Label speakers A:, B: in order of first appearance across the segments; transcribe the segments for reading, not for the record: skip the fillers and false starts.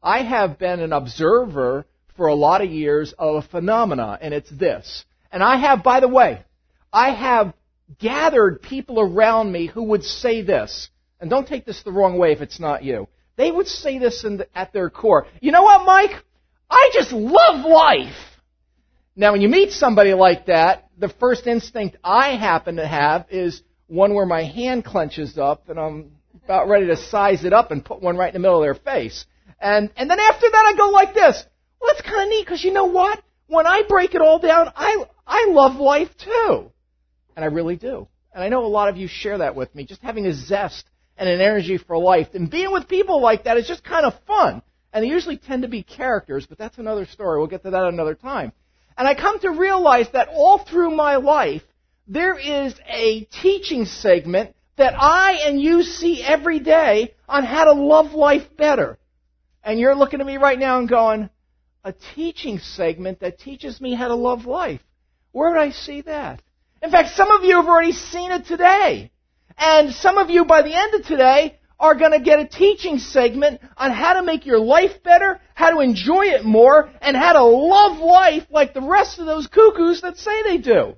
A: I have been an observer for a lot of years of a phenomena, and it's this. And I have, by the way, I have gathered people around me who would say this. And don't take this the wrong way if it's not you. They would say this at their core. You know what, Mike? I just love life. Now, when you meet somebody like that, the first instinct I happen to have is one where my hand clenches up and I'm about ready to size it up and put one right in the middle of their face. And then after that, I go like this. Well, that's kind of neat because you know what? When I break it all down, I love life too. And I really do. And I know a lot of you share that with me, just having a zest and an energy for life. And being with people like that is just kind of fun. And they usually tend to be characters, but that's another story. We'll get to that another time. And I come to realize that all through my life, there is a teaching segment that I and you see every day on how to love life better. And you're looking at me right now and going, a teaching segment that teaches me how to love life. Where would I see that? In fact, some of you have already seen it today. And some of you, by the end of today, are going to get a teaching segment on how to make your life better, how to enjoy it more, and how to love life like the rest of those cuckoos that say they do.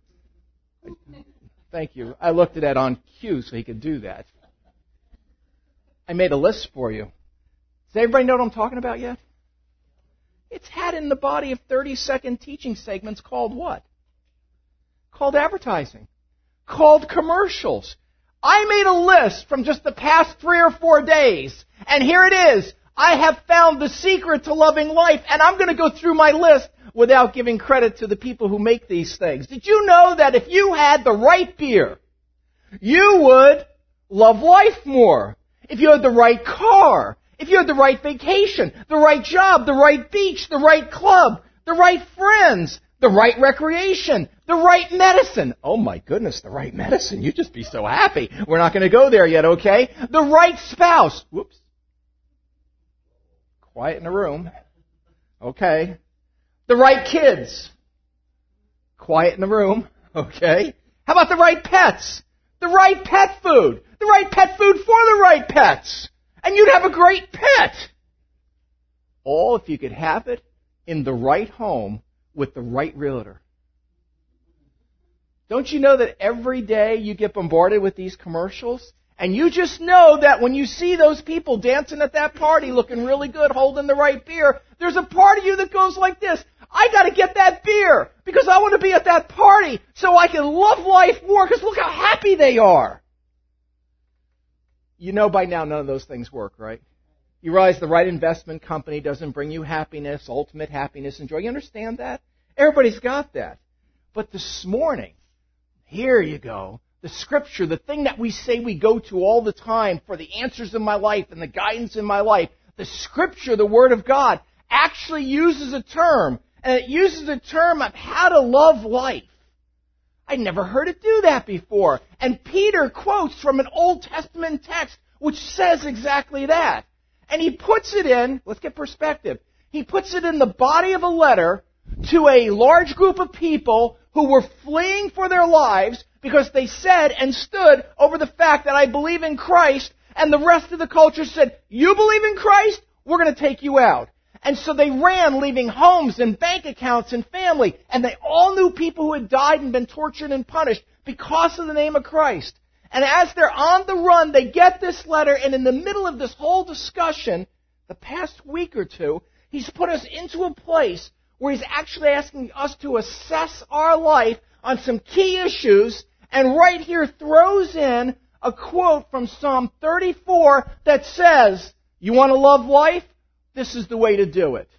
A: Thank you. I looked at that on cue so he could do that. I made a list for you. Does everybody know what I'm talking about yet? It's had in the body of 30-second teaching segments called what? Called advertising. Called commercials. I made a list from just the past 3 or 4 days, and here it is. I have found the secret to loving life, and I'm going to go through my list without giving credit to the people who make these things. Did you know that if you had the right beer, you would love life more? If you had the right car, if you had the right vacation, the right job, the right beach, the right club, the right friends, the right recreation, the right medicine. Oh my goodness, the right medicine. You'd just be so happy. We're not going to go there yet, okay? The right spouse. Whoops. Quiet in the room. Okay. The right kids. Quiet in the room. Okay. How about the right pets? The right pet food. The right pet food for the right pets. And you'd have a great pet. All if you could have it in the right home with the right realtor. Don't you know that every day you get bombarded with these commercials? And you just know that when you see those people dancing at that party looking really good, holding the right beer, there's a part of you that goes like this. I got to get that beer because I want to be at that party so I can love life more because look how happy they are. You know by now none of those things work, right? You realize the right investment company doesn't bring you happiness, ultimate happiness and joy. You understand that? Everybody's got that. But this morning, here you go. The Scripture, the thing that we say we go to all the time for the answers in my life and the guidance in my life, the Scripture, the Word of God, actually uses a term. And it uses a term of how to love life. I'd never heard it do that before. And Peter quotes from an Old Testament text which says exactly that. And he puts it in, let's get perspective, he puts it in the body of a letter to a large group of people who were fleeing for their lives because they said and stood over the fact that I believe in Christ, and the rest of the culture said, you believe in Christ? We're going to take you out. And so they ran, leaving homes and bank accounts and family, and they all knew people who had died and been tortured and punished because of the name of Christ. And as they're on the run, they get this letter, and in the middle of this whole discussion, the past week or two, he's put us into a place where he's actually asking us to assess our life on some key issues, and right here throws in a quote from Psalm 34 that says, you want to love life? This is the way to do it.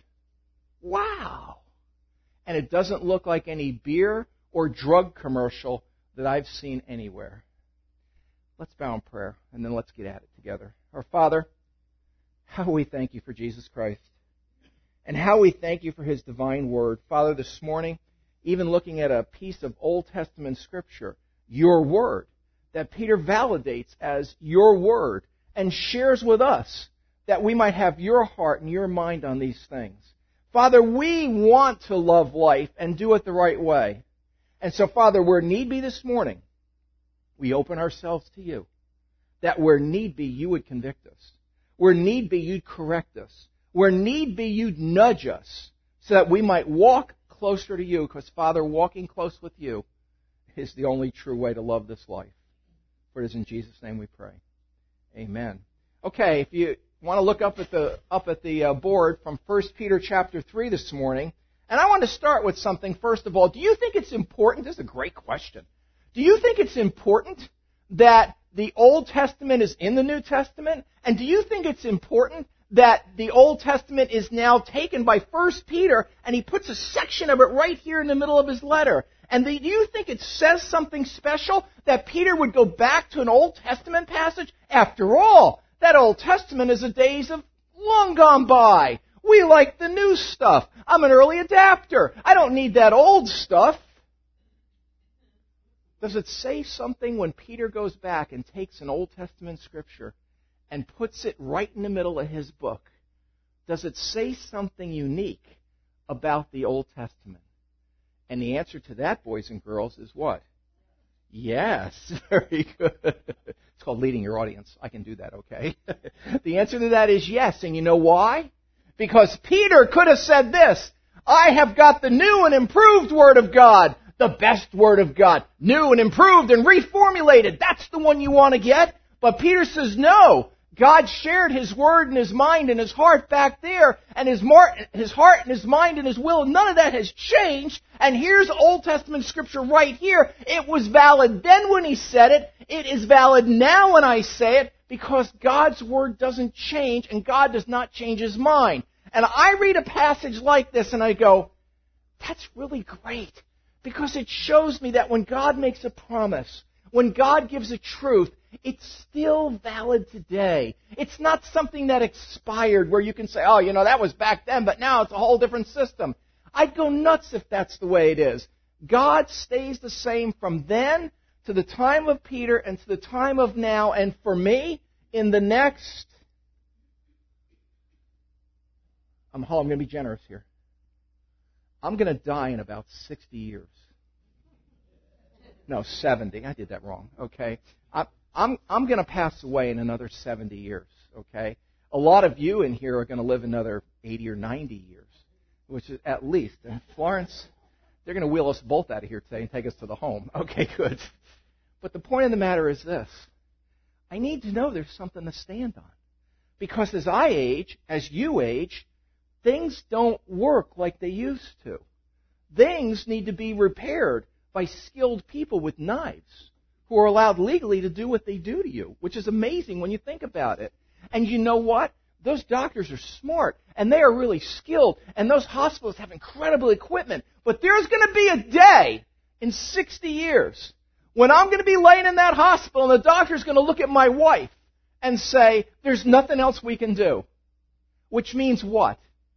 A: Wow. And it doesn't look like any beer or drug commercial that I've seen anywhere. Let's bow in prayer, and then let's get at it together. Our Father, how we thank you for Jesus Christ, and how we thank you for His divine word. Father, this morning, even looking at a piece of Old Testament Scripture, your word, that Peter validates as your word and shares with us that we might have your heart and your mind on these things. Father, we want to love life and do it the right way. And so, Father, where need be this morning, we open ourselves to you. That where need be, you would convict us. Where need be, you'd correct us. Where need be, you'd nudge us so that we might walk closer to you, because, Father, walking close with you is the only true way to love this life. For it is in Jesus' name we pray. Amen. Okay, if you want to look up at the board from 1 Peter chapter 3 this morning, and I want to start with something first of all. Do you think it's important? This is a great question. Do you think it's important that the Old Testament is in the New Testament? And do you think it's important that the Old Testament is now taken by 1 Peter and he puts a section of it right here in the middle of his letter? And do you think it says something special that Peter would go back to an Old Testament passage? After all, that Old Testament is the days of long gone by. We like the new stuff. I'm an early adapter. I don't need that old stuff. Does it say something when Peter goes back and takes an Old Testament scripture and puts it right in the middle of his book? Does it say something unique about the Old Testament? And the answer to that, boys and girls, is what? Yes. Very good. It's called leading your audience. I can do that, okay? The answer to that is yes. And you know why? Because Peter could have said this: I have got the new and improved Word of God, the best Word of God, new and improved and reformulated. That's the one you want to get. But Peter says, no. God shared His Word and His mind and His heart back there, and His heart and His mind and His will, none of that has changed. And here's Old Testament Scripture right here. It was valid then when He said it. It is valid now when I say it, because God's Word doesn't change, and God does not change His mind. And I read a passage like this, and I go, that's really great, because it shows me that when God makes a promise, when God gives a truth, it's still valid today. It's not something that expired where you can say, oh, that was back then, but now it's a whole different system. I'd go nuts if that's the way it is. God stays the same from then to the time of Peter and to the time of now, and for me, in the next... I'm going to be generous here. I'm going to die in about 60 years. No, 70. I did that wrong. Okay. I'm going to pass away in another 70 years. Okay. A lot of you in here are going to live another 80 or 90 years, which is at least. And Florence, they're going to wheel us both out of here today and take us to the home. Okay, good. But the point of the matter is this: I need to know there's something to stand on, because as I age, as you age, things don't work like they used to. Things need to be repaired by skilled people with knives who are allowed legally to do what they do to you, which is amazing when you think about it. And you know what? Those doctors are smart, and they are really skilled, and those hospitals have incredible equipment. But there's going to be a day in 60 years when I'm going to be laying in that hospital, and the doctor's going to look at my wife and say, there's nothing else we can do. Which means what?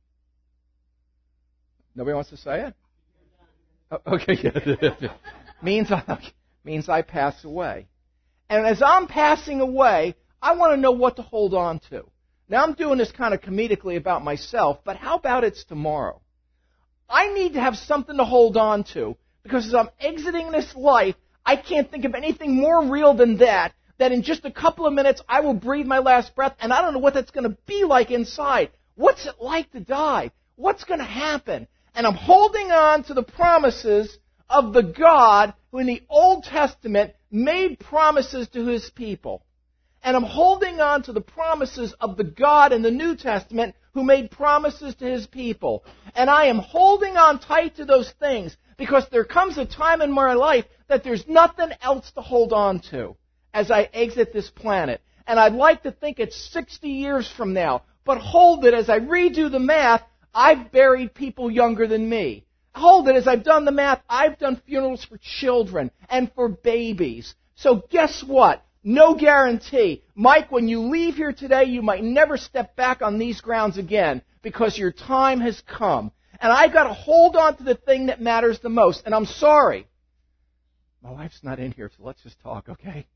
A: Nobody wants to say it? Oh, okay. means I pass away. And as I'm passing away, I want to know what to hold on to. Now, I'm doing this kind of comedically about myself, but how about it's tomorrow? I need to have something to hold on to, because as I'm exiting this life, I can't think of anything more real than that in just a couple of minutes I will breathe my last breath, and I don't know what that's going to be like inside. What's it like to die? What's going to happen? And I'm holding on to the promises of the God who in the Old Testament made promises to His people. And I'm holding on to the promises of the God in the New Testament who made promises to His people. And I am holding on tight to those things, because there comes a time in my life that there's nothing else to hold on to as I exit this planet. And I'd like to think it's 60 years from now, but hold it, as I redo the math, I've buried people younger than me. Hold it, as I've done the math, I've done funerals for children and for babies. So guess what? No guarantee. Mike, when you leave here today, you might never step back on these grounds again, because your time has come. And I've got to hold on to the thing that matters the most. And I'm sorry. My wife's not in here, so let's just talk, okay?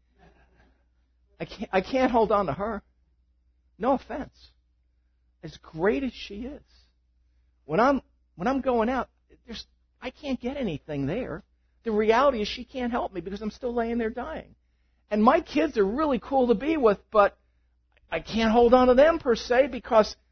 A: I can't hold on to her. No offense. As great as she is. When I'm going out, I can't get anything there. The reality is she can't help me, because I'm still laying there dying. And my kids are really cool to be with, but I can't hold on to them per se, because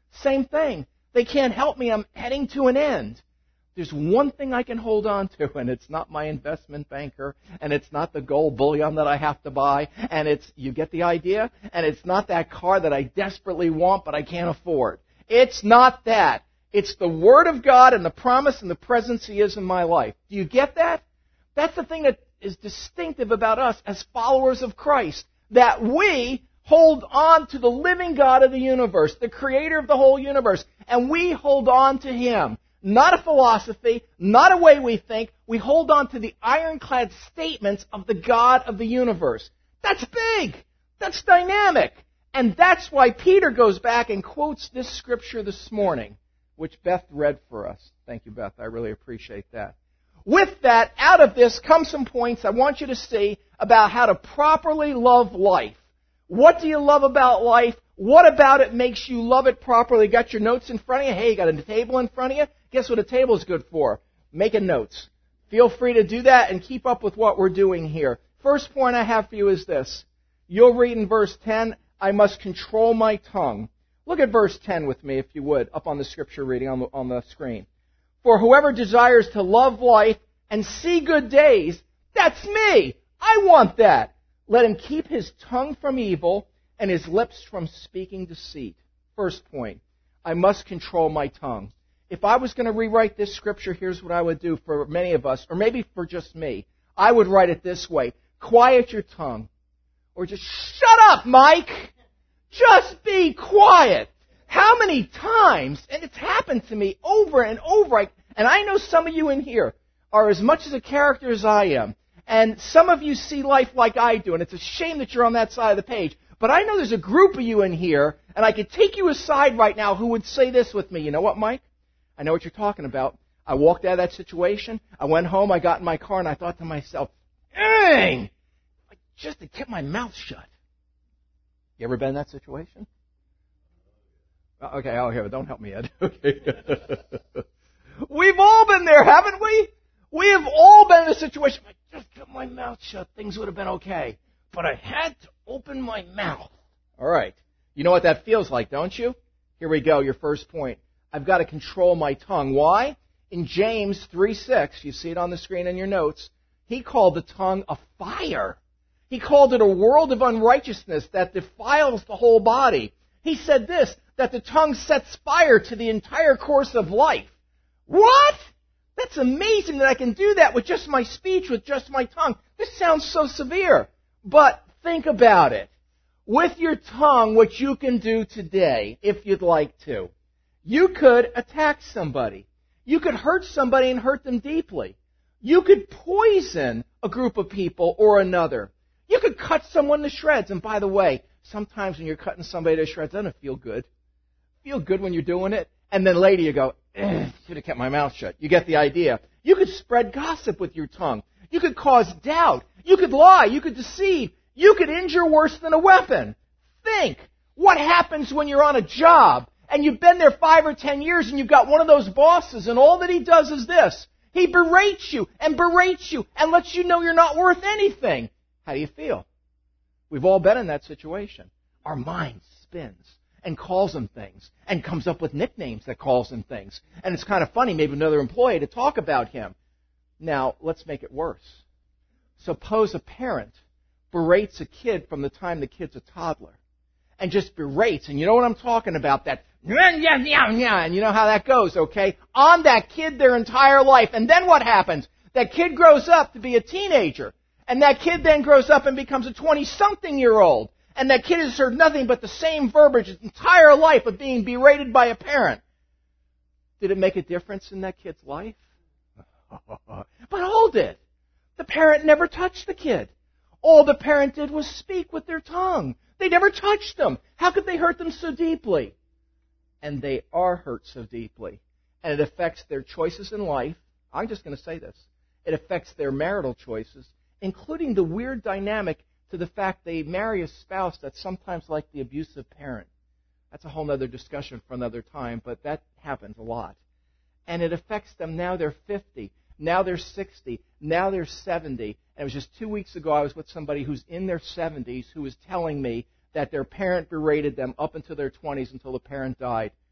A: Same thing. They can't help me. I'm heading to an end. There's one thing I can hold on to, and it's not my investment banker, and it's not the gold bullion that I have to buy, and you get the idea? And it's not that car that I desperately want but I can't afford. It's not that. It's the Word of God and the promise and the presence He is in my life. Do you get that? That's the thing that is distinctive about us as followers of Christ, that we hold on to the living God of the universe, the Creator of the whole universe, and we hold on to Him. Not a philosophy, not a way we think. We hold on to the ironclad statements of the God of the universe. That's big. That's dynamic. And that's why Peter goes back and quotes this scripture this morning, which Beth read for us. Thank you, Beth. I really appreciate that. With that, out of this come some points I want you to see about how to properly love life. What do you love about life? What about it makes you love it properly? Got your notes in front of you? Hey, you got a table in front of you? Guess what a table is good for? Making notes. Feel free to do that and keep up with what we're doing here. First point I have for you is this. You'll read in verse 10, I must control my tongue. Look at verse 10 with me, if you would, up on the scripture reading on the screen. For whoever desires to love life and see good days, that's me. I want that. Let him keep his tongue from evil and his lips from speaking deceit. First point, I must control my tongue. If I was going to rewrite this scripture, here's what I would do for many of us, or maybe for just me. I would write it this way. Quiet your tongue. Or just shut up, Mike. Just be quiet. How many times, and it's happened to me over and over, and I know some of you in here are as much as a character as I am, and some of you see life like I do, and it's a shame that you're on that side of the page. But I know there's a group of you in here, and I could take you aside right now who would say this with me. You know what, Mike? I know what you're talking about. I walked out of that situation. I went home. I got in my car, and I thought to myself, dang, I just had kept my mouth shut. You ever been in that situation? Okay, I'll hear it. Don't help me, Ed. Okay. We've all been there, haven't we? We have all been in a situation. If I just kept my mouth shut, things would have been okay. But I had to open my mouth. All right. You know what that feels like, don't you? Here we go, your first point. I've got to control my tongue. Why? In James 3:6, you see it on the screen in your notes, he called the tongue a fire. He called it a world of unrighteousness that defiles the whole body. He said this, that the tongue sets fire to the entire course of life. What? That's amazing that I can do that with just my speech, with just my tongue. This sounds so severe. But think about it. With your tongue, what you can do today, if you'd like to, you could attack somebody. You could hurt somebody and hurt them deeply. You could poison a group of people or another. You could cut someone to shreds. And by the way, sometimes when you're cutting somebody to shreds, doesn't it feel good? Feel good when you're doing it? And then later you go, should have kept my mouth shut. You get the idea. You could spread gossip with your tongue. You could cause doubt. You could lie. You could deceive. You could injure worse than a weapon. Think. What happens when you're on a job and you've been there 5 or 10 years and you've got one of those bosses and all that he does is this. He berates you and lets you know you're not worth anything. How do you feel? We've all been in that situation. Our mind spins and calls him things and comes up with nicknames that calls him things. And it's kind of funny, maybe another employee to talk about him. Now, let's make it worse. Suppose a parent berates a kid from the time the kid's a toddler. And just berates, and you know what I'm talking about, that, and you know how that goes, okay? On that kid their entire life. And then what happens? That kid grows up to be a teenager. And that kid then grows up and becomes a 20-something-year-old. And that kid has heard nothing but the same verbiage his entire life of being berated by a parent. Did it make a difference in that kid's life? But hold it. The parent never touched the kid. All the parent did was speak with their tongue. They never touched them. How could they hurt them so deeply? And they are hurt so deeply. And it affects their choices in life. I'm just going to say this. It affects their marital choices, including the weird dynamic to the fact they marry a spouse that's sometimes like the abusive parent. That's a whole other discussion for another time, but that happens a lot. And it affects them now they're 50, now they're 60, now they're 70. And it was just 2 weeks ago I was with somebody who's in their 70s who was telling me that their parent berated them up into their 20s until the parent died.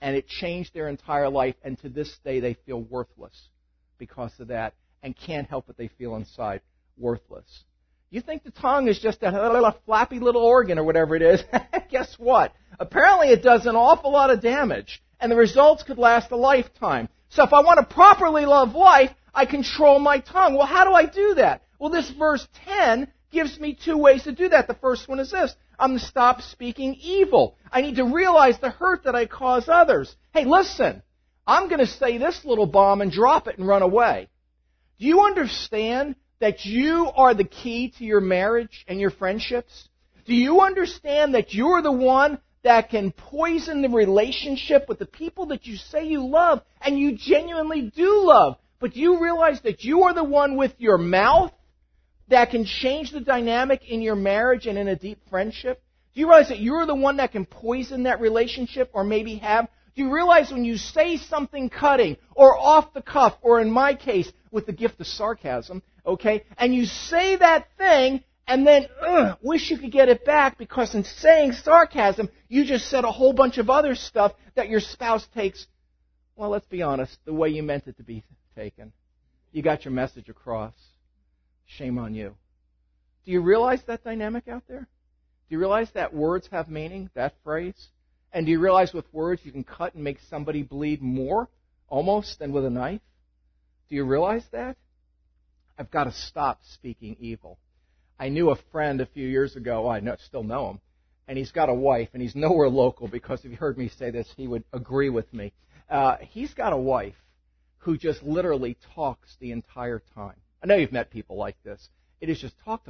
A: And it changed their entire life, and to this day they feel worthless because of that, and can't help what they feel inside, worthless. You think the tongue is just a flappy little organ or whatever it is? Guess what? Apparently it does an awful lot of damage, and the results could last a lifetime. So if I want to properly love life, I control my tongue. Well, how do I do that? Well, this verse 10 gives me two ways to do that. The first one is this. I'm to stop speaking evil. I need to realize the hurt that I cause others. Hey, listen, I'm going to say this little bomb and drop it and run away. Do you understand that you are the key to your marriage and your friendships? Do you understand that you're the one that can poison the relationship with the people that you say you love and you genuinely do love? But do you realize that you are the one with your mouth that can change the dynamic in your marriage and in a deep friendship? Do you realize that you're the one that can poison that relationship or maybe have? Do you realize when you say something cutting or off the cuff, or in my case, with the gift of sarcasm, okay, and you say that thing and then wish you could get it back because in saying sarcasm, you just said a whole bunch of other stuff that your spouse takes, well, let's be honest, the way you meant it to be taken. You got your message across. Shame on you. Do you realize that dynamic out there? Do you realize that words have meaning, that phrase? And do you realize with words you can cut and make somebody bleed more, almost, than with a knife? Do you realize that? I've got to stop speaking evil. I knew a friend a few years ago, still know him, and he's got a wife, and he's nowhere local because if you heard me say this, he would agree with me. He's got a wife who just literally talks the entire time. I know you've met people like this. It is just talk.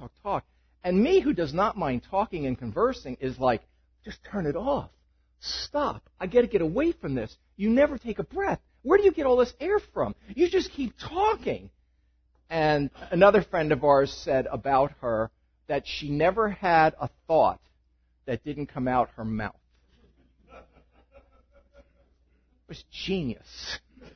A: And me, who does not mind talking and conversing, is like, just turn it off. Stop. I got to get away from this. You never take a breath. Where do you get all this air from? You just keep talking. And another friend of ours said about her that she never had a thought that didn't come out her mouth. It was genius.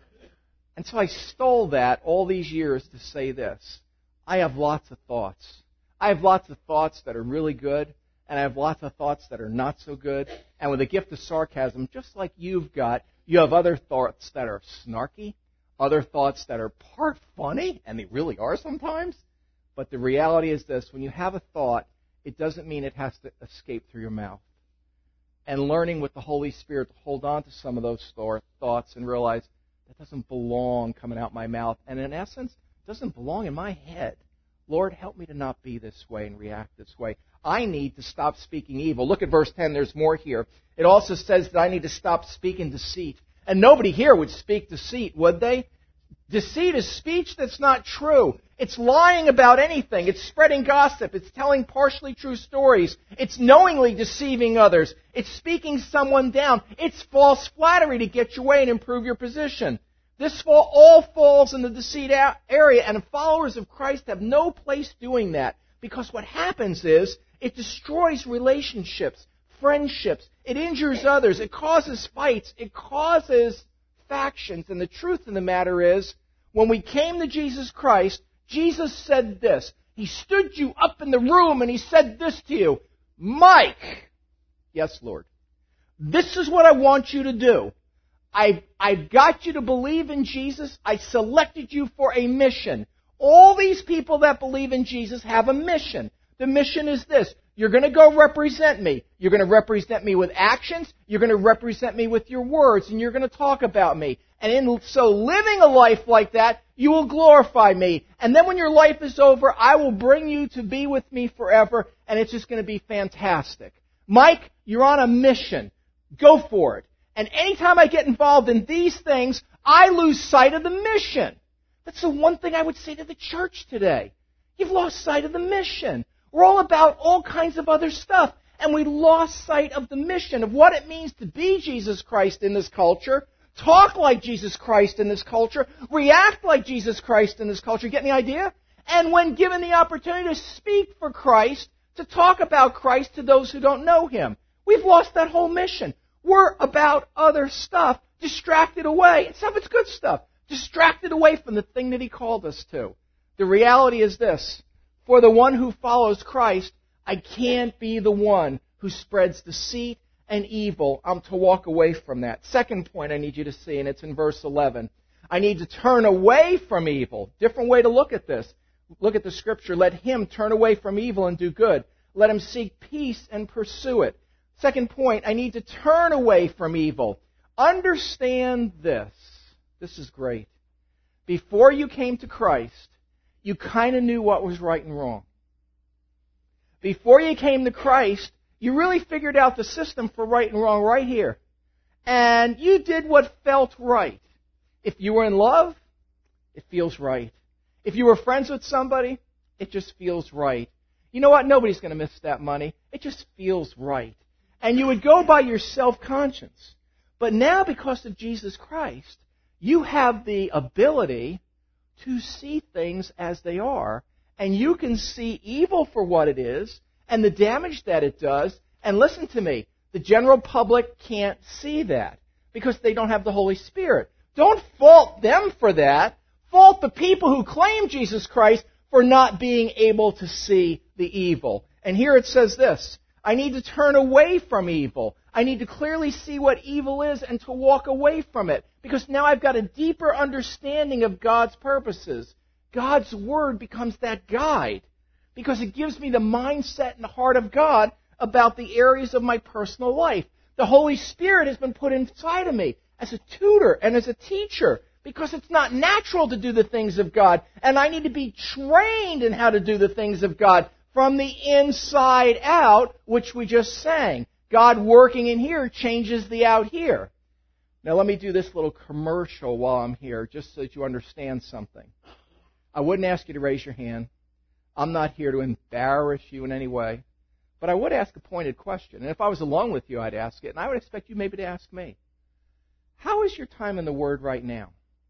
A: And so I stole that all these years to say this. I have lots of thoughts. I have lots of thoughts that are really good, and I have lots of thoughts that are not so good. And with a gift of sarcasm, just like you've got, you have other thoughts that are snarky, other thoughts that are part funny, and they really are sometimes. But the reality is this, when you have a thought, it doesn't mean it has to escape through your mouth. And learning with the Holy Spirit to hold on to some of those thoughts and realize, that doesn't belong coming out my mouth. And in essence, it doesn't belong in my head. Lord, help me to not be this way and react this way. I need to stop speaking evil. Look at verse 10. There's more here. It also says that I need to stop speaking deceit. And nobody here would speak deceit, would they? Deceit is speech that's not true. It's lying about anything. It's spreading gossip. It's telling partially true stories. It's knowingly deceiving others. It's speaking someone down. It's false flattery to get your way and improve your position. This all falls in the deceit area, and followers of Christ have no place doing that, because what happens is it destroys relationships, friendships. It injures others. It causes fights. It causes factions. And the truth of the matter is, when we came to Jesus Christ, Jesus said this. He stood you up in the room and he said this to you, Mike, yes, Lord, this is what I want you to do. I've got you to believe in Jesus. I selected you for a mission. All these people that believe in Jesus have a mission. The mission is this. You're going to go represent me. You're going to represent me with actions. You're going to represent me with your words. And you're going to talk about me. And in so living a life like that, you will glorify me. And then when your life is over, I will bring you to be with me forever. And it's just going to be fantastic. Mike, you're on a mission. Go for it. And anytime I get involved in these things, I lose sight of the mission. That's the one thing I would say to the church today. You've lost sight of the mission. We're all about all kinds of other stuff. And we lost sight of the mission, of what it means to be Jesus Christ in this culture, talk like Jesus Christ in this culture, react like Jesus Christ in this culture. Get the idea? And when given the opportunity to speak for Christ, to talk about Christ to those who don't know Him. We've lost that whole mission. We're about other stuff, distracted away. And some of it's good stuff. Distracted away from the thing that He called us to. The reality is this. For the one who follows Christ, I can't be the one who spreads deceit and evil, I'm to walk away from that. Second point I need you to see, and it's in verse 11. I need to turn away from evil. Different way to look at this. Look at the scripture. Let him turn away from evil and do good. Let him seek peace and pursue it. Second point, I need to turn away from evil. Understand this. This is great. Before you came to Christ, you kind of knew what was right and wrong. Before you came to Christ, you really figured out the system for right and wrong right here. And you did what felt right. If you were in love, it feels right. If you were friends with somebody, it just feels right. You know what? Nobody's going to miss that money. It just feels right. And you would go by your self-conscience. But now, because of Jesus Christ, you have the ability to see things as they are. And you can see evil for what it is and the damage that it does. And listen to me, the general public can't see that because they don't have the Holy Spirit. Don't fault them for that. Fault the people who claim Jesus Christ for not being able to see the evil. And here it says this, I need to turn away from evil. I need to clearly see what evil is and to walk away from it. Because now I've got a deeper understanding of God's purposes. God's Word becomes that guide. Because it gives me the mindset and the heart of God about the areas of my personal life. The Holy Spirit has been put inside of me as a tutor and as a teacher. Because it's not natural to do the things of God. And I need to be trained in how to do the things of God from the inside out, which we just sang. God working in here changes the out here. Now let me do this little commercial while I'm here, just so that you understand something. I wouldn't ask you to raise your hand. I'm not here to embarrass you in any way. But I would ask a pointed question. And if I was alone with you, I'd ask it. And I would expect you maybe to ask me. How is your time in the Word right now?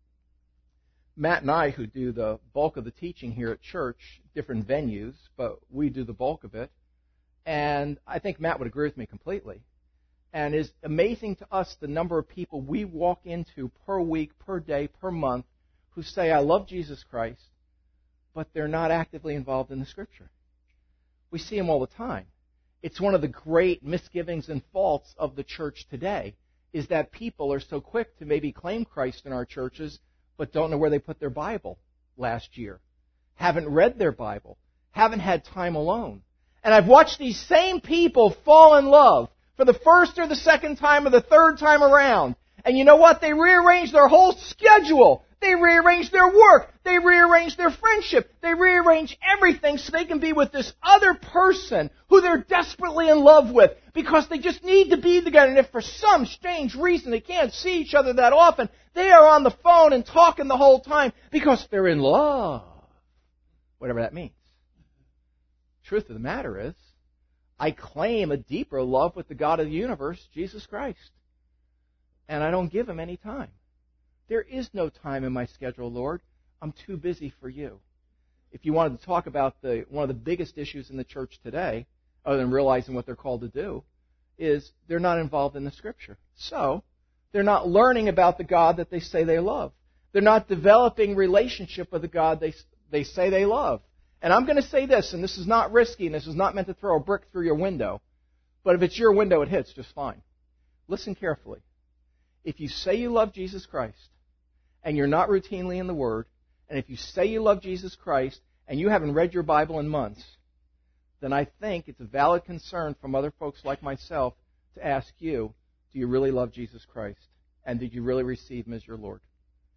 A: Matt and I, who do the bulk of the teaching here at church, different venues, but we do the bulk of it. And I think Matt would agree with me completely. And it's amazing to us the number of people we walk into per week, per day, per month, who say, I love Jesus Christ, but they're not actively involved in the Scripture. We see them all the time. It's one of the great misgivings and faults of the church today, is that people are so quick to maybe claim Christ in our churches, but don't know where they put their Bible last year, haven't read their Bible, haven't had time alone. And I've watched these same people fall in love for the first or the second time or the third time around. And you know what? They rearrange their whole schedule. They rearrange their work. They rearrange their friendship. They rearrange everything so they can be with this other person who they're desperately in love with because they just need to be together. And if for some strange reason they can't see each other that often, they are on the phone and talking the whole time because they're in love. Whatever that means. Truth of the matter is, I claim a deeper love with the God of the universe, Jesus Christ. And I don't give Him any time. There is no time in my schedule, Lord. I'm too busy for you. If you wanted to talk about one of the biggest issues in the church today, other than realizing what they're called to do, is they're not involved in the Scripture. So, they're not learning about the God that they say they love. They're not developing relationship with the God they say they love. And I'm going to say this, and this is not risky, and this is not meant to throw a brick through your window, but if it's your window, it hits just fine. Listen carefully. If you say you love Jesus Christ, and you're not routinely in the Word, and if you say you love Jesus Christ, and you haven't read your Bible in months, then I think it's a valid concern from other folks like myself to ask you, do you really love Jesus Christ? And did you really receive Him as your Lord?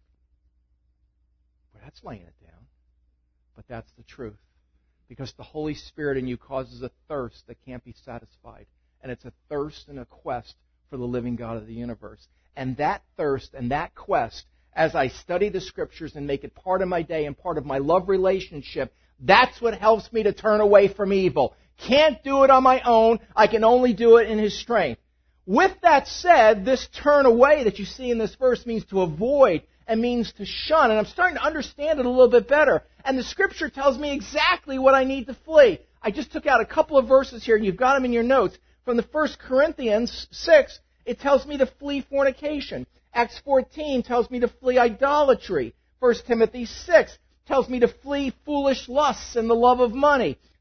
A: Well, that's laying it down. But that's the truth. Because the Holy Spirit in you causes a thirst that can't be satisfied. And it's a thirst and a quest for the living God of the universe. And that thirst and that quest, as I study the Scriptures and make it part of my day and part of my love relationship, that's what helps me to turn away from evil. Can't do it on my own. I can only do it in His strength. With that said, this turn away that you see in this verse means to avoid and means to shun. And I'm starting to understand it a little bit better. And the Scripture tells me exactly what I need to flee. I just took out a couple of verses here, and you've got them in your notes. From the 1 Corinthians 6, it tells me to flee fornication. Acts 14 tells me to flee idolatry. 1 Timothy 6 tells me to flee foolish lusts and the love of money.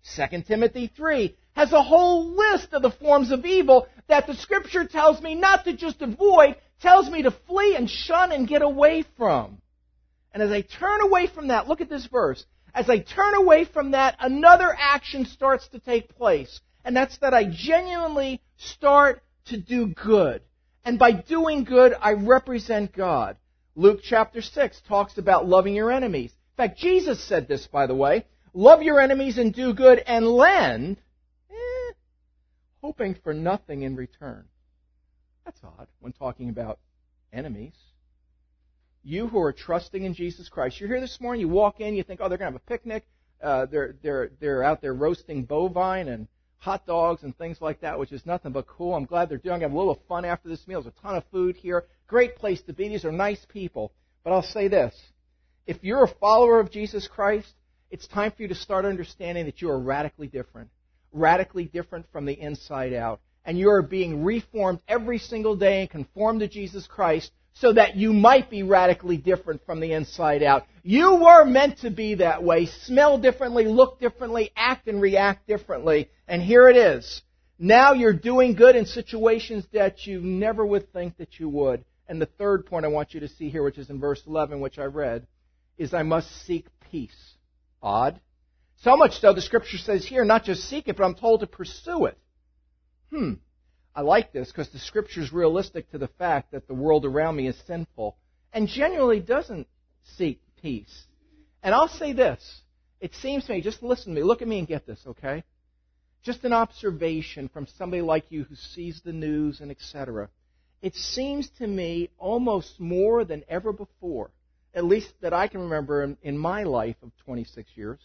A: 2 Timothy 3 has a whole list of the forms of evil that the Scripture tells me not to just avoid, tells me to flee and shun and get away from. And as I turn away from that, look at this verse. As I turn away from that, another action starts to take place. And that's that I genuinely start to do good. And by doing good, I represent God. Luke chapter 6 talks about loving your enemies. In fact, Jesus said this, by the way. Love your enemies and do good and lend, hoping for nothing in return. That's odd when talking about enemies. You who are trusting in Jesus Christ, you're here this morning, you walk in, you think, oh, they're going to have a picnic. They're out there roasting bovine and hot dogs and things like that, which is nothing but cool. I'm glad they're doing it. I'm a little fun after this meal. There's a ton of food here. Great place to be. These are nice people. But I'll say this. If you're a follower of Jesus Christ, it's time for you to start understanding that you are radically different from the inside out. And you are being reformed every single day and conformed to Jesus Christ so that you might be radically different from the inside out. You were meant to be that way, smell differently, look differently, act and react differently. And here it is. Now you're doing good in situations that you never would think that you would. And the third point I want you to see here, which is in verse 11, which I read, is I must seek peace. Odd. So much so the Scripture says here, not just seek it, but I'm told to pursue it. I like this because the Scripture is realistic to the fact that the world around me is sinful and genuinely doesn't seek peace. And I'll say this. It seems to me, just listen to me, look at me and get this, okay? Just an observation from somebody like you who sees the news and etc. It seems to me almost more than ever before, at least that I can remember in my life of 26 years,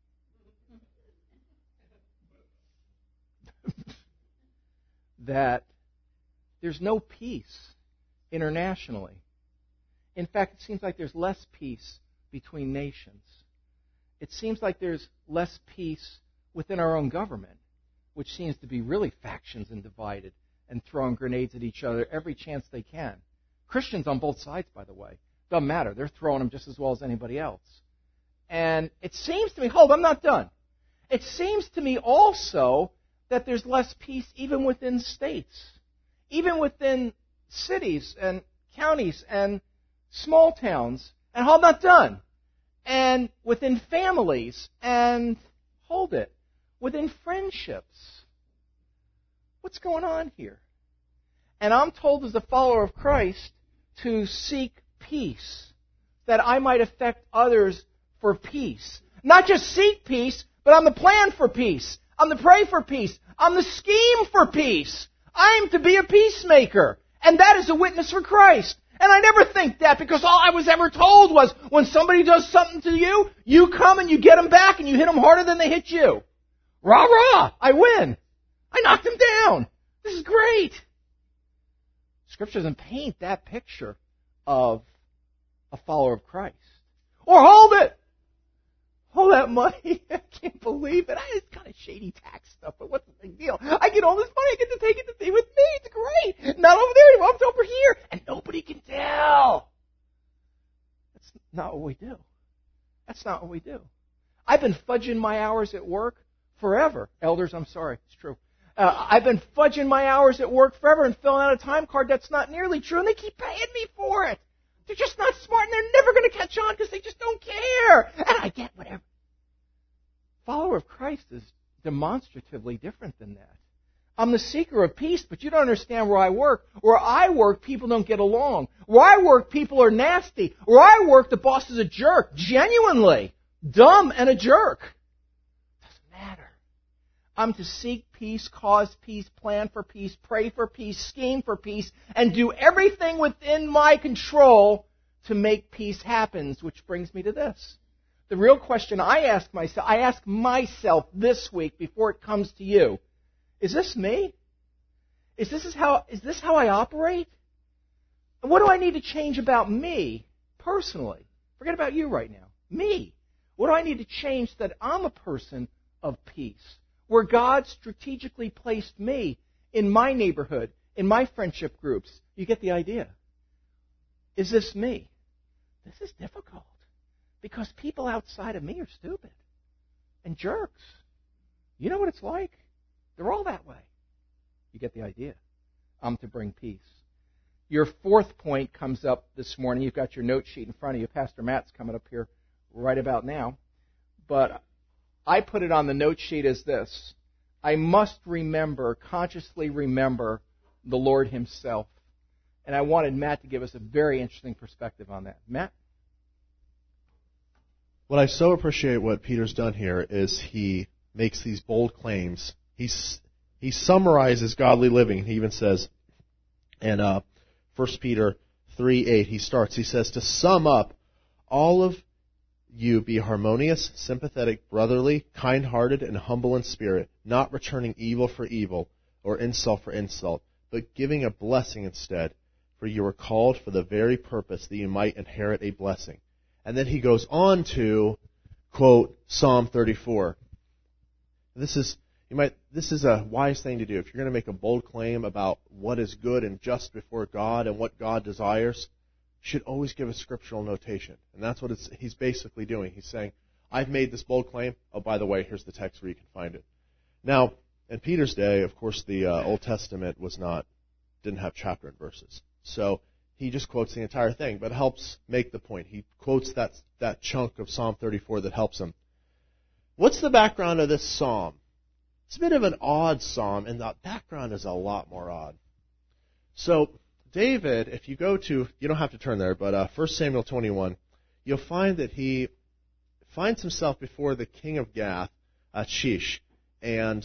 A: that there's no peace internationally. In fact, it seems like there's less peace between nations. It seems like there's less peace within our own government, which seems to be really factions and divided and throwing grenades at each other every chance they can. Christians on both sides, by the way. Doesn't matter. They're throwing them just as well as anybody else. And it seems to me, I'm not done. It seems to me also that there's less peace even within states, even within cities and counties and small towns. And I'm not done. And within families and, within friendships. What's going on here? And I'm told as a follower of Christ to seek peace, that I might affect others for peace. Not just seek peace, but I'm the plan for peace. I'm the pray for peace. I'm the scheme for peace. I'm to be a peacemaker. And that is a witness for Christ. And I never think that because all I was ever told was when somebody does something to you, you come and you get them back and you hit them harder than they hit you. Rah, rah, I win. I knocked them down. This is great. Scripture doesn't paint that picture of a follower of Christ. Or hold it. Hold that money. I can't believe it. It's kind of shady tax stuff, but what's the big deal? I get all this money. I get to take it to be with me. It's great. Not over there. It's over here. And nobody can tell. That's not what we do. That's not what we do. I've been fudging my hours at work forever. Elders, I'm sorry. It's true. I've been fudging my hours at work forever and filling out a time card that's not nearly true, and they keep paying me for it. They're just not smart, and they're never going to catch on because they just don't care. And I get whatever. Follower of Christ is demonstratively different than that. I'm the seeker of peace, but you don't understand where I work. Where I work, people don't get along. Where I work, people are nasty. Where I work, the boss is a jerk. Genuinely. Dumb and a jerk. Doesn't matter. I'm to seek peace, cause peace, plan for peace, pray for peace, scheme for peace, and do everything within my control to make peace happen, which brings me to this. The real question I ask myself this week before it comes to you, is this me? Is this how I operate? And what do I need to change about me personally? Forget about you right now. Me. What do I need to change so that I'm a person of peace? Where God strategically placed me in my neighborhood, in my friendship groups. You get the idea. Is this me? This is difficult. Because people outside of me are stupid and jerks. You know what it's like? They're all that way. You get the idea. I'm to bring peace. Your fourth point comes up this morning. You've got your note sheet in front of you. Pastor Matt's coming up here right about now. But I put it on the note sheet as this. I must consciously remember the Lord himself. And I wanted Matt to give us a very interesting perspective on that. Matt?
B: What I so appreciate what Peter's done here is he makes these bold claims. He summarizes godly living. He even says in 1 Peter 3:8, he says, to sum up, all of you be harmonious, sympathetic, brotherly, kind-hearted, and humble in spirit, not returning evil for evil or insult for insult, but giving a blessing instead, for you were called for the very purpose that you might inherit a blessing. And then he goes on to quote Psalm 34. This is a wise thing to do. If you're going to make a bold claim about what is good and just before God and what God desires, you should always give a scriptural notation. And that's what he's basically doing. He's saying, I've made this bold claim. Oh, by the way, here's the text where you can find it. Now, in Peter's day, of course, the Old Testament didn't have chapter and verses. So he just quotes the entire thing, but helps make the point. He quotes that chunk of Psalm 34 that helps him. What's the background of this psalm? It's a bit of an odd psalm, and the background is a lot more odd. So David, if you go to, you don't have to turn there, but 1 Samuel 21, you'll find that he finds himself before the king of Gath, Achish, and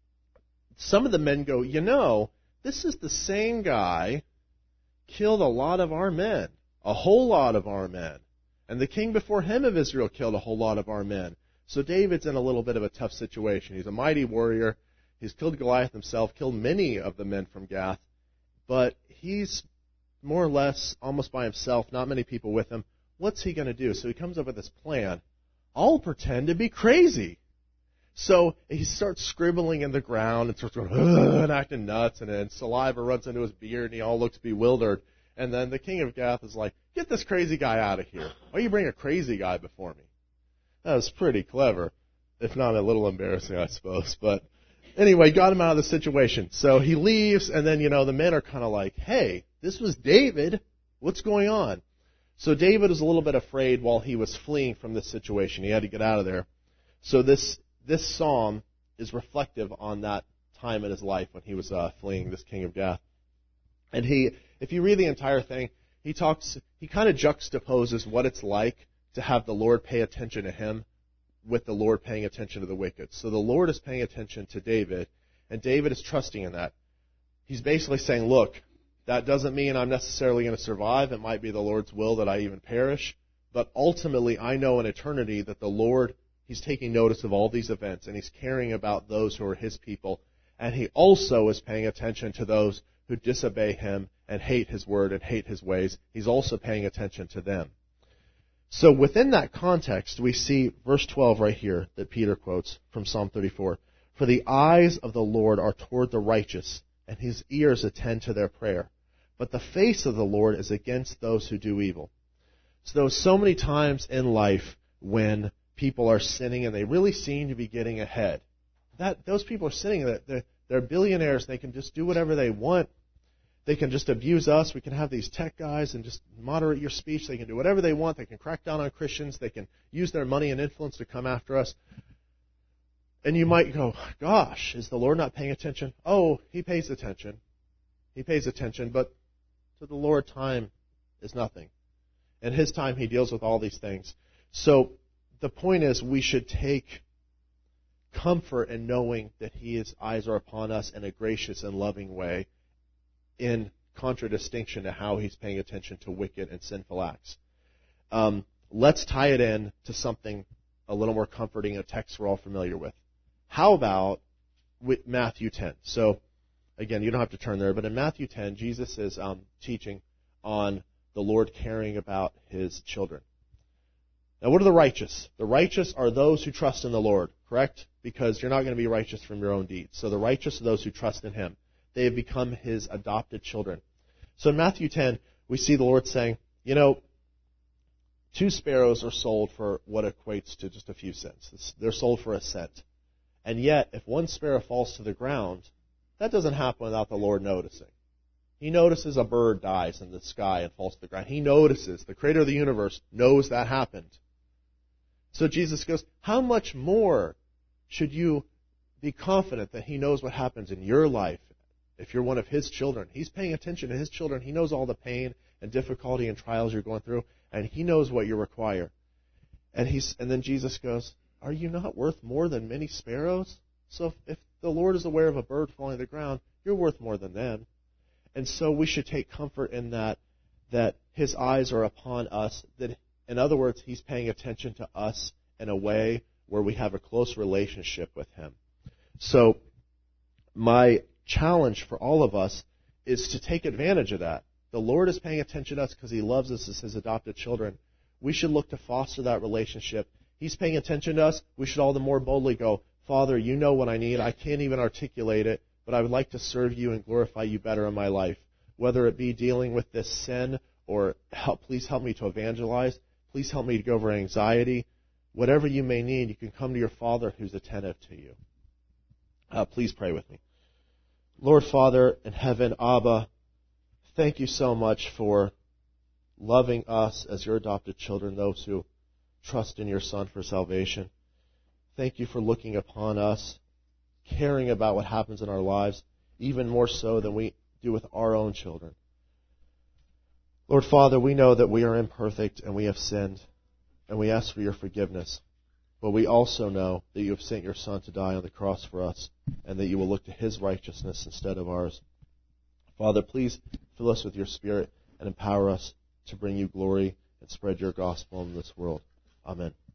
B: some of the men go, this is the same guy killed a lot of our men, a whole lot of our men. And the king before him of Israel killed a whole lot of our men. So David's in a little bit of a tough situation. He's a mighty warrior. He's killed Goliath himself, killed many of the men from Gath, but he's more or less almost by himself, not many people with him. What's he going to do? So he comes up with this plan. I'll pretend to be crazy. So he starts scribbling in the ground and starts going, and acting nuts, and then saliva runs into his beard, and he all looks bewildered. And then the king of Gath is like, get this crazy guy out of here. Why you bring a crazy guy before me? That was pretty clever, if not a little embarrassing, I suppose. But anyway, got him out of the situation. So he leaves, and then, the men are kind of like, hey, this was David. What's going on? So David was a little bit afraid while he was fleeing from this situation. He had to get out of there. So this psalm is reflective on that time in his life when he was fleeing this king of Gath. And if you read the entire thing, he kind of juxtaposes what it's like to have the Lord pay attention to him with the Lord paying attention to the wicked. So the Lord is paying attention to David, and David is trusting in that. He's basically saying, look, that doesn't mean I'm necessarily going to survive. It might be the Lord's will that I even perish. But ultimately, I know in eternity that the Lord, he's taking notice of all these events, and he's caring about those who are his people. And he also is paying attention to those who disobey him and hate his word and hate his ways. He's also paying attention to them. So within that context, we see verse 12 right here that Peter quotes from Psalm 34. For the eyes of the Lord are toward the righteous, and his ears attend to their prayer. But the face of the Lord is against those who do evil. So there's so many times in life when people are sinning and they really seem to be getting ahead. Those people are sinning, they're billionaires, they can just do whatever they want. They can just abuse us. We can have these tech guys and just moderate your speech. They can do whatever they want. They can crack down on Christians. They can use their money and influence to come after us. And you might go, gosh, is the Lord not paying attention? Oh, he pays attention. He pays attention, but to the Lord, time is nothing. In his time, he deals with all these things. So the point is we should take comfort in knowing that his eyes are upon us in a gracious and loving way, in contradistinction to how he's paying attention to wicked and sinful acts. Let's tie it in to something a little more comforting, a text we're all familiar with. How about with Matthew 10? So, again, you don't have to turn there, but in Matthew 10, Jesus is teaching on the Lord caring about his children. Now, what are the righteous? The righteous are those who trust in the Lord, correct? Because you're not going to be righteous from your own deeds. So the righteous are those who trust in him. They have become his adopted children. So in Matthew 10, we see the Lord saying, 2 sparrows are sold for what equates to just a few cents. They're sold for a cent. And yet, if one sparrow falls to the ground, that doesn't happen without the Lord noticing. He notices a bird dies in the sky and falls to the ground. He notices. The Creator of the universe knows that happened. So Jesus goes, how much more should you be confident that He knows what happens in your life if you're one of His children? He's paying attention to His children. He knows all the pain and difficulty and trials you're going through, and He knows what you require. And then Jesus goes, are you not worth more than many sparrows? So if the Lord is aware of a bird falling to the ground, you're worth more than them. And so we should take comfort in that His eyes are upon us. That, in other words, He's paying attention to us in a way where we have a close relationship with Him. So my challenge for all of us is to take advantage of that. The Lord is paying attention to us because He loves us as His adopted children. We should look to foster that relationship. He's paying attention to us. We should all the more boldly go, Father, you know what I need. I can't even articulate it, but I would like to serve you and glorify you better in my life. Whether it be dealing with this sin or please help me to evangelize. Please help me to go over anxiety. Whatever you may need, you can come to your Father who's attentive to you. Please pray with me. Lord Father in heaven, Abba, thank you so much for loving us as your adopted children, those who trust in your Son for salvation. Thank you for looking upon us, caring about what happens in our lives, even more so than we do with our own children. Lord Father, we know that we are imperfect and we have sinned, and we ask for your forgiveness. But we also know that you have sent your Son to die on the cross for us, and that you will look to His righteousness instead of ours. Father, please fill us with your Spirit and empower us to bring you glory and spread your gospel in this world. Amen.